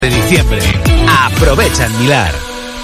de diciembre. Aprovecha en Milar.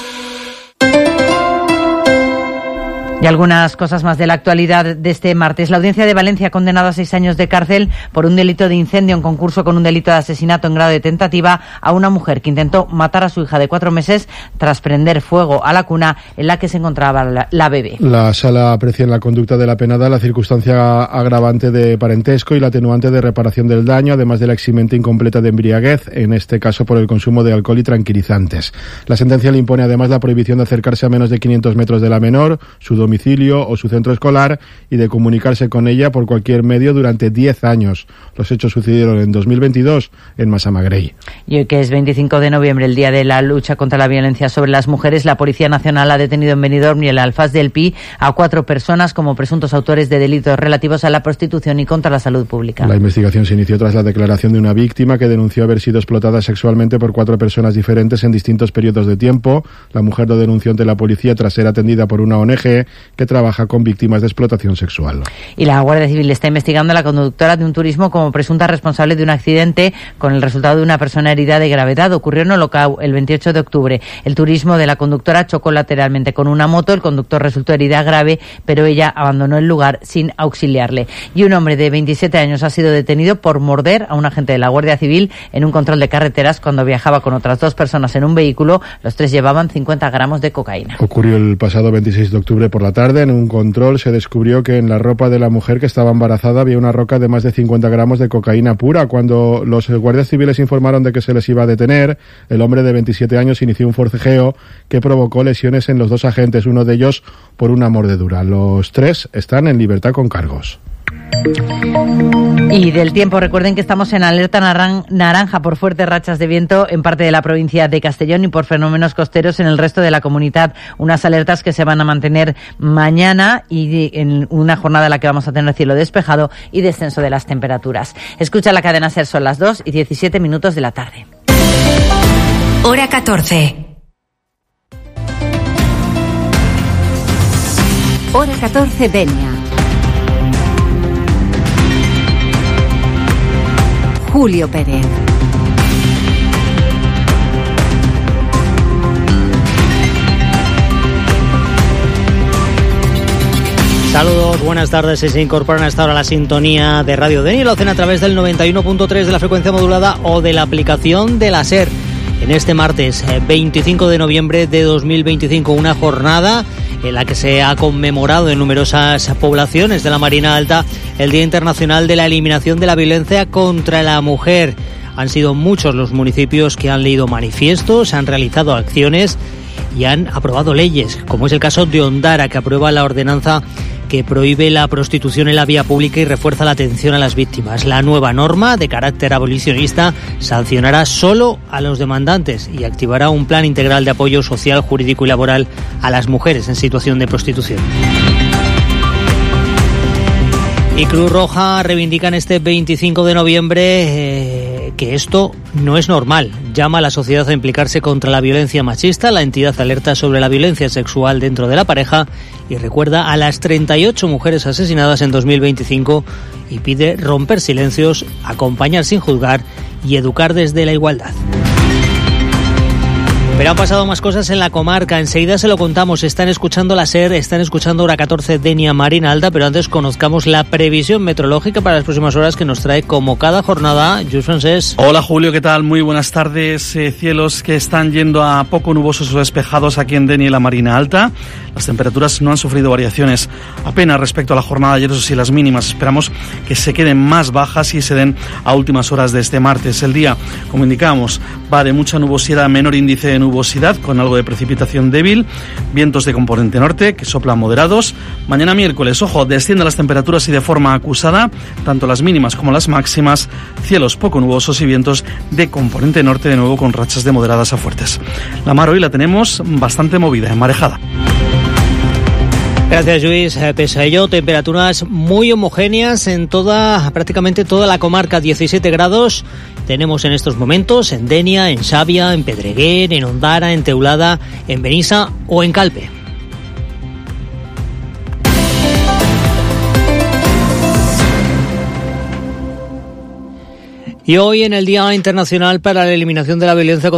Y algunas cosas más de la actualidad de este martes. La Audiencia de Valencia ha condenado a 6 años de cárcel por un delito de incendio en concurso con un delito de asesinato en grado de tentativa a una mujer que intentó matar a su hija de 4 meses tras prender fuego a la cuna en la que se encontraba la bebé. La sala aprecia en la conducta de la penada la circunstancia agravante de parentesco y la atenuante de reparación del daño, además de la eximente incompleta de embriaguez, en este caso por el consumo de alcohol y tranquilizantes. La sentencia le impone además la prohibición de acercarse a menos de 500 metros de la menor, su domicilio o su centro escolar y de comunicarse con ella por cualquier medio durante 10 años. Los hechos sucedieron en 2022 en Massamagrell. Y hoy, que es 25 de noviembre, el día de la lucha contra la violencia sobre las mujeres, la Policía Nacional ha detenido en Benidorm y el Alfaz del Pi a 4 personas como presuntos autores de delitos relativos a la prostitución y contra la salud pública. La investigación se inició tras la declaración de una víctima que denunció haber sido explotada sexualmente por 4 personas diferentes en distintos periodos de tiempo. La mujer lo denunció ante la policía tras ser atendida por una ONG que trabaja con víctimas de explotación sexual. Y la Guardia Civil está investigando a la conductora de un turismo como presunta responsable de un accidente con el resultado de una persona herida de gravedad. Ocurrió en Olocau el 28 de octubre. El turismo de la conductora chocó lateralmente con una moto. El conductor resultó herida grave, pero ella abandonó el lugar sin auxiliarle. Y un hombre de 27 años ha sido detenido por morder a un agente de la Guardia Civil en un control de carreteras cuando viajaba con otras 2 personas en un vehículo. Los 3 llevaban 50 gramos de cocaína. Ocurrió el pasado 26 de octubre por la tarde. En un control se descubrió que en la ropa de la mujer que estaba embarazada había una roca de más de 50 gramos de cocaína pura. Cuando los guardias civiles informaron de que se les iba a detener, el hombre de 27 años inició un forcejeo que provocó lesiones en los 2 agentes, uno de ellos por una mordedura. Los 3 están en libertad con cargos. Y del tiempo, recuerden que estamos en alerta naranja por fuertes rachas de viento en parte de la provincia de Castellón y por fenómenos costeros en el resto de la comunidad. Unas alertas que se van a mantener mañana y en una jornada en la que vamos a tener cielo despejado y descenso de las temperaturas. Escucha la cadena SER, son las 2:17 de la tarde. Hora 14. Hora 14, Denia. Julio Pérez. Saludos, buenas tardes. Si se incorporan hasta ahora a la sintonía de Radio Denia, lo hacen a través del 91.3 de la frecuencia modulada o de la aplicación de la SER. En este martes 25 de noviembre de 2025, una jornada en la que se ha conmemorado en numerosas poblaciones de la Marina Alta el Día Internacional de la Eliminación de la Violencia contra la Mujer. Han sido muchos los municipios que han leído manifiestos, han realizado acciones y han aprobado leyes, como es el caso de Ondara, que aprueba la ordenanza que prohíbe la prostitución en la vía pública y refuerza la atención a las víctimas. La nueva norma, de carácter abolicionista, sancionará solo a los demandantes y activará un plan integral de apoyo social, jurídico y laboral a las mujeres en situación de prostitución. Y Cruz Roja reivindican este 25 de noviembre que esto no es normal. Llama a la sociedad a implicarse contra la violencia machista. La entidad alerta sobre la violencia sexual dentro de la pareja y recuerda a las 38 mujeres asesinadas en 2025 y pide romper silencios, acompañar sin juzgar y educar desde la igualdad. Pero han pasado más cosas en la comarca, enseguida se lo contamos. Están escuchando la SER, están escuchando Hora 14, Denia, Marina Alta, pero antes conozcamos la previsión meteorológica para las próximas horas que nos trae como cada jornada Lluís Francés. Hola Julio, ¿qué tal? Muy buenas tardes. Cielos que están yendo a poco nubosos o despejados aquí en Denia y la Marina Alta. Las temperaturas no han sufrido variaciones apenas respecto a la jornada de ayer, eso sí, las mínimas esperamos que se queden más bajas y se den a últimas horas de este martes. El día, como indicamos, va de mucha nubosidad a menor índice de nubosidad, con algo de precipitación débil, vientos de componente norte que soplan moderados. Mañana miércoles, ojo, descienden las temperaturas y de forma acusada, tanto las mínimas como las máximas, cielos poco nubosos y vientos de componente norte, de nuevo con rachas de moderadas a fuertes. La mar hoy la tenemos bastante movida, enmarejada. Gracias, Lluís. Pese a ello, temperaturas muy homogéneas en prácticamente toda la comarca. 17 grados tenemos en estos momentos en Denia, en Xàbia, en Pedreguer, en Ondara, en Teulada, en Benissa o en Calpe. Y hoy, en el Día Internacional para la Eliminación de la Violencia